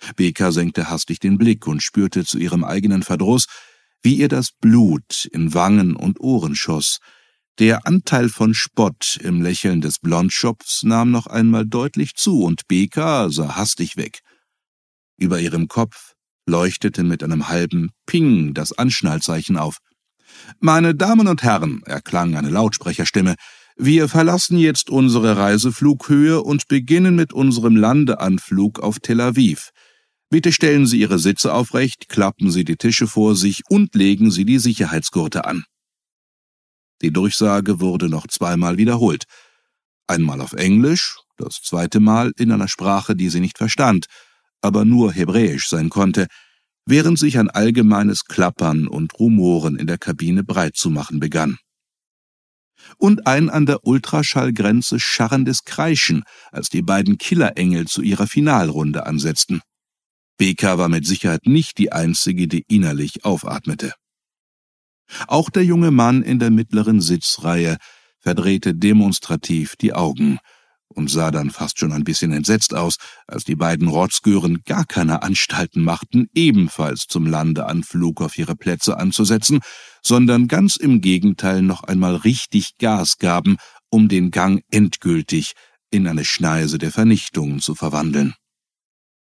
Beka senkte hastig den Blick und spürte zu ihrem eigenen Verdruss, wie ihr das Blut in Wangen und Ohren schoss. Der Anteil von Spott im Lächeln des Blondschopfs nahm noch einmal deutlich zu, und Beka sah hastig weg. Über ihrem Kopf leuchtete mit einem halben Ping das Anschnallzeichen auf. »Meine Damen und Herren«, erklang eine Lautsprecherstimme, »wir verlassen jetzt unsere Reiseflughöhe und beginnen mit unserem Landeanflug auf Tel Aviv. Bitte stellen Sie Ihre Sitze aufrecht, klappen Sie die Tische vor sich und legen Sie die Sicherheitsgurte an.« Die Durchsage wurde noch zweimal wiederholt. Einmal auf Englisch, das zweite Mal in einer Sprache, die sie nicht verstand, aber nur Hebräisch sein konnte, während sich ein allgemeines Klappern und Rumoren in der Kabine breit zu machen begann. Und ein an der Ultraschallgrenze scharrendes Kreischen, als die beiden Killerengel zu ihrer Finalrunde ansetzten. Beka war mit Sicherheit nicht die Einzige, die innerlich aufatmete. Auch der junge Mann in der mittleren Sitzreihe verdrehte demonstrativ die Augen und sah dann fast schon ein bisschen entsetzt aus, als die beiden Rotzgören gar keine Anstalten machten, ebenfalls zum Landeanflug auf ihre Plätze anzusetzen, sondern ganz im Gegenteil noch einmal richtig Gas gaben, um den Gang endgültig in eine Schneise der Vernichtung zu verwandeln.